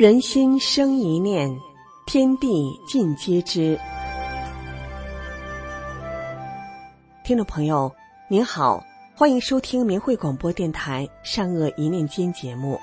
人心生一念，天地尽皆知。听众朋友您好，欢迎收听明慧广播电台善恶一念间节目。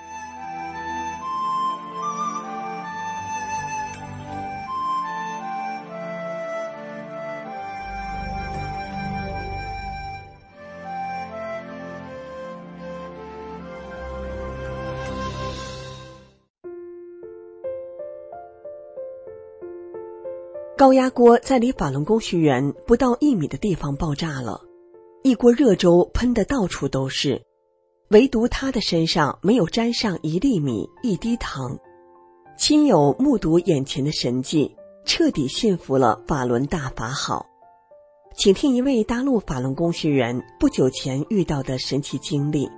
高压锅在离法轮功学员不到1米的地方爆炸了，一锅热粥喷得到处都是，唯独他的身上没有沾上1粒米、1滴糖。亲友目睹眼前的神迹，彻底信服了法轮大法好。请听一位大陆法轮功学员不久前遇到的神奇经历。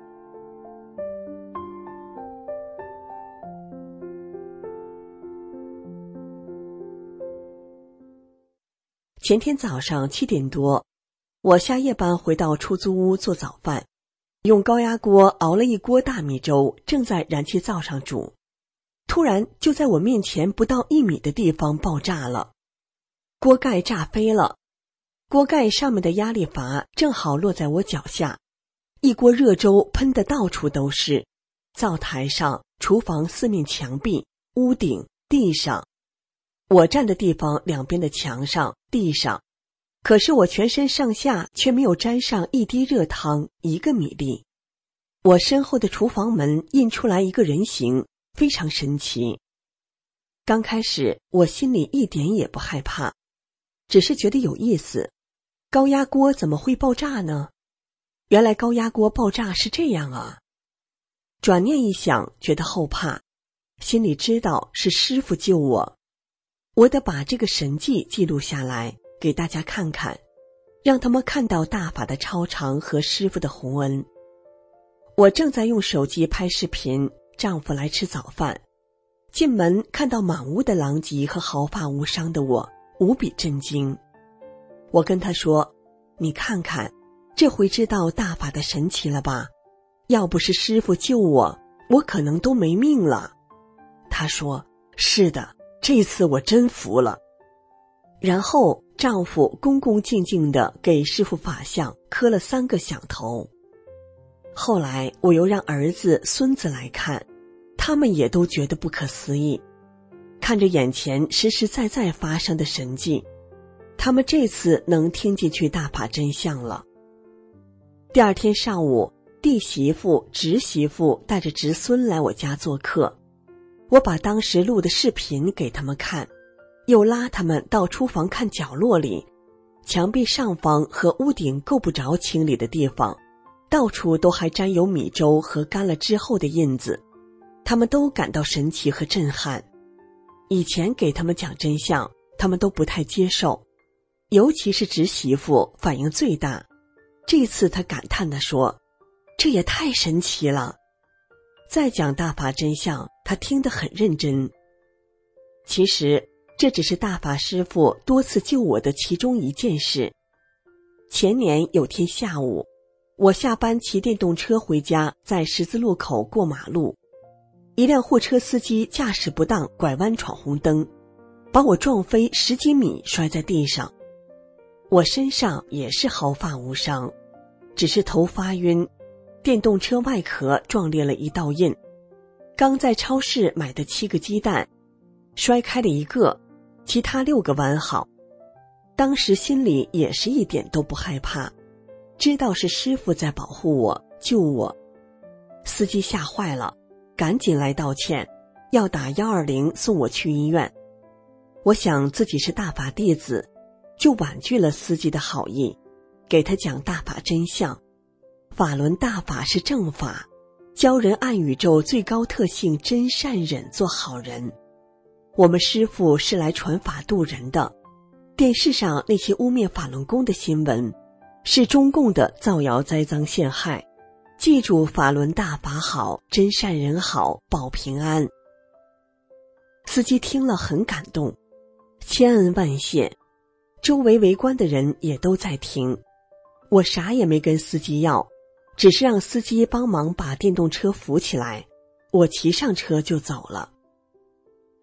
前天早上7点多，我下夜班回到出租屋做早饭，用高压锅熬了一锅大米粥，正在燃气灶上煮，突然就在我面前不到1米的地方爆炸了，锅盖炸飞了，锅盖上面的压力阀正好落在我脚下，一锅热粥喷得到处都是，灶台上、厨房4面墙壁、屋顶、地上，我站的地方两边的墙上、地上，可是我全身上下却没有沾上1滴热汤、1个米粒。我身后的厨房门印出来一个人形，非常神奇。刚开始我心里一点也不害怕，只是觉得有意思，高压锅怎么会爆炸呢？原来高压锅爆炸是这样啊。转念一想，觉得后怕，心里知道是师父救我得把这个神迹记录下来，给大家看看，让他们看到大法的超常和师父的洪恩。我正在用手机拍视频，丈夫来吃早饭，进门看到满屋的狼藉和毫发无伤的我，无比震惊。我跟他说，你看看，这回知道大法的神奇了吧？要不是师父救我可能都没命了。他说，是的，这次我真服了。然后丈夫恭恭敬敬地给师父法像磕了3个响头。后来我又让儿子、孙子来看，他们也都觉得不可思议，看着眼前实实在在发生的神迹，他们这次能听进去大法真相了。第二天上午，弟媳妇、侄媳妇带着侄孙来我家做客，我把当时录的视频给他们看，又拉他们到厨房看角落里，墙壁上方和屋顶够不着清理的地方，到处都还沾有米粥和干了之后的印子，他们都感到神奇和震撼。以前给他们讲真相，他们都不太接受，尤其是侄媳妇反应最大，这次她感叹地说，这也太神奇了。再讲大法真相，他听得很认真。其实这只是大法师父多次救我的其中一件事。前年有天下午，我下班骑电动车回家，在十字路口过马路，一辆货车司机驾驶不当，拐弯闯红灯，把我撞飞10几米，摔在地上。我身上也是毫发无伤，只是头发晕，电动车外壳撞裂了1道印，刚在超市买的7个鸡蛋，摔开了1个，其他6个完好。当时心里也是一点都不害怕，知道是师父在保护我、救我。司机吓坏了，赶紧来道歉，要打120送我去医院。我想自己是大法弟子，就婉拒了司机的好意，给他讲大法真相。法轮大法是正法，教人按宇宙最高特性真善忍做好人。我们师父是来传法度人的，电视上那些污蔑法轮功的新闻，是中共的造谣栽赃陷害。记住法轮大法好，真善人好，保平安。司机听了很感动，千恩万谢。周围围观的人也都在听，我啥也没跟司机要，只是让司机帮忙把电动车扶起来，我骑上车就走了。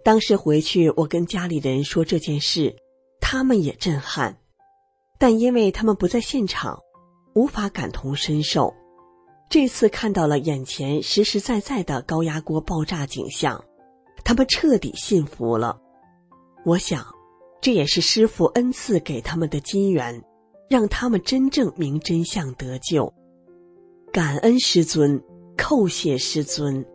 当时回去我跟家里人说这件事，他们也震撼，但因为他们不在现场，无法感同身受。这次看到了眼前实实在在的高压锅爆炸景象，他们彻底信服了。我想，这也是师父恩赐给他们的机缘，让他们真正明真相得救。感恩师尊，叩谢师尊。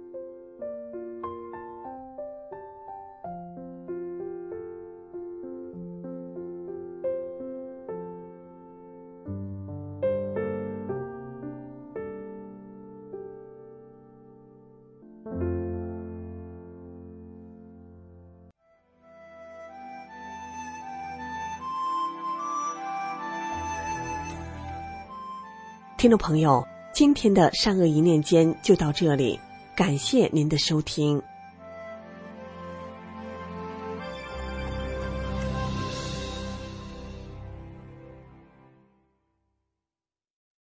听众朋友，今天的善恶一念间就到这里，感谢您的收听。